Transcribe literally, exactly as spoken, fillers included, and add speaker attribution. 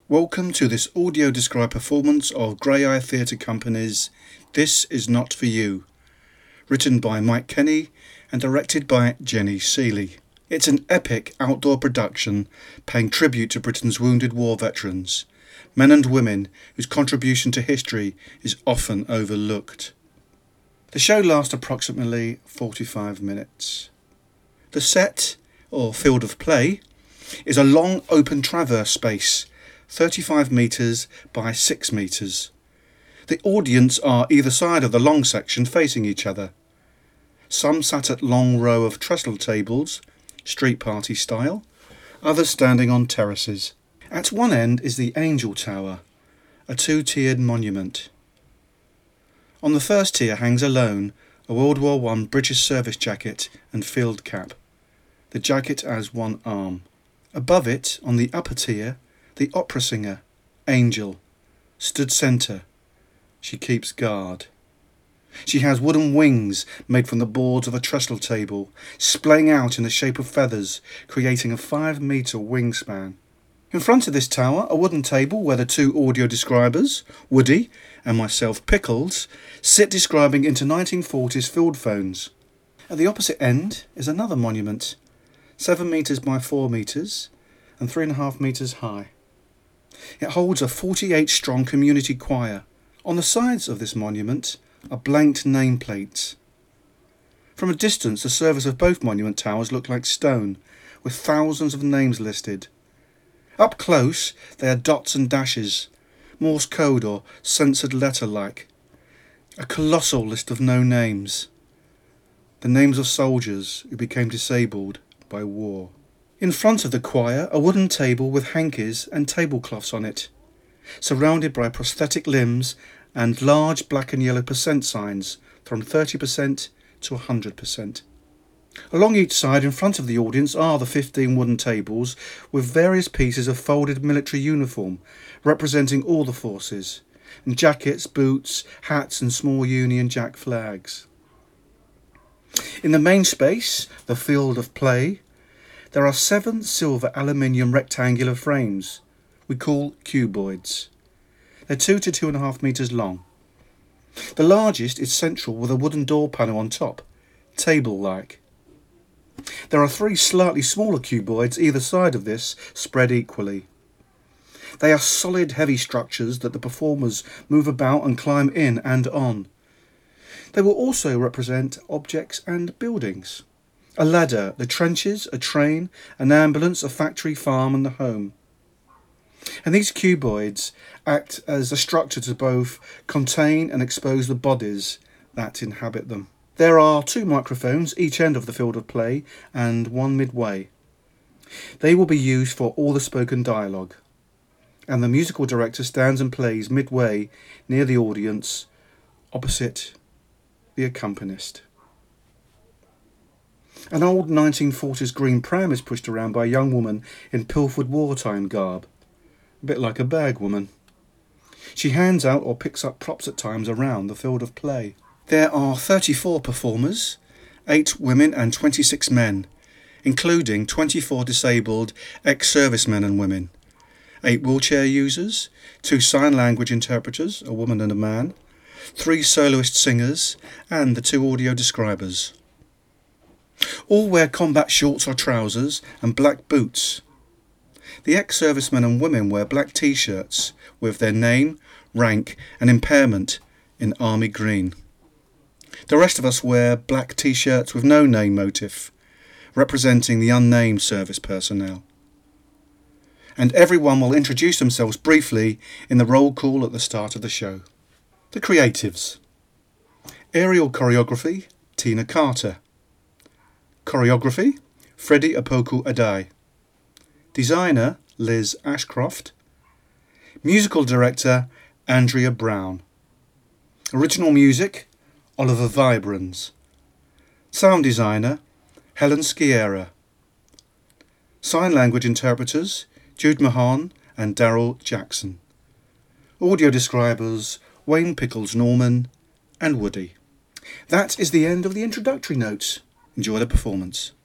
Speaker 1: Welcome to this audio described performance of Grey Eye Theatre Company's This Is Not For You, written by Mike Kenny and directed by Jenny Seeley. It's an epic outdoor production paying tribute to Britain's wounded war veterans, men and women whose contribution to history is often overlooked. The show lasts approximately forty-five minutes. The set, or field of play, is a long open traverse space, thirty-five metres by six metres. The audience are either side of the long section facing each other. Some sat at long row of trestle tables, street party style, others standing on terraces. At one end is the Angel Tower, a two-tiered monument. On the first tier hangs alone a World War One British service jacket and field cap, the jacket as one arm. Above it, on the upper tier, the opera singer, Angel, stood centre. She keeps guard. She has wooden wings made from the boards of a trestle table, splaying out in the shape of feathers, creating a five-metre wingspan. In front of this tower, a wooden table where the two audio describers, Woody and myself, Pickles, sit describing into nineteen forties field phones. At the opposite end is another monument, seven metres by four metres and three and a half metres high. It holds a forty-eight strong community choir. On the sides of this monument are blanked nameplates. From a distance, the surface of both monument towers look like stone, with thousands of names listed. Up close, they are dots and dashes, Morse code or censored letter-like. A colossal list of no names. The names of soldiers who became disabled by war. In front of the choir, a wooden table with hankies and tablecloths on it, surrounded by prosthetic limbs and large black and yellow percent signs from thirty percent to one hundred percent. Along each side in front of the audience are the fifteen wooden tables with various pieces of folded military uniform representing all the forces, and jackets, boots, hats and small Union Jack flags. In the main space, the field of play, there are seven silver aluminium rectangular frames we call cuboids. They're two to two and a half metres long. The largest is central with a wooden door panel on top, table-like. There are three slightly smaller cuboids either side of this, spread equally. They are solid, heavy structures that the performers move about and climb in and on. They will also represent objects and buildings. A ladder, the trenches, a train, an ambulance, a factory, farm and the home. And these cuboids act as a structure to both contain and expose the bodies that inhabit them. There are two microphones each end of the field of play and one midway. They will be used for all the spoken dialogue. And the musical director stands and plays midway near the audience, opposite the accompanist. An old nineteen forties green pram is pushed around by a young woman in pilfered wartime garb, a bit like a bag woman. She hands out or picks up props at times around the field of play. There are thirty-four performers, eight women and twenty-six men, including twenty-four disabled ex-servicemen and women, eight wheelchair users, two sign language interpreters, a woman and a man, three soloist singers, and the two audio describers. All wear combat shorts or trousers and black boots. The ex-servicemen and women wear black t-shirts with their name, rank and impairment in army green. The rest of us wear black t-shirts with no name motif, representing the unnamed service personnel. And everyone will introduce themselves briefly in the roll call at the start of the show. The creatives. Aerial choreography, Tina Carter. Choreography, Freddie Opoku Adai. Designer, Liz Ashcroft. Musical director, Andrea Brown. Original music, Oliver Vibrans. Sound designer, Helen Sciera. Sign language interpreters, Jude Mahon and Daryl Jackson. Audio describers, Wayne Pickles Norman and Woody. That is the end of the introductory notes. Enjoy the performance.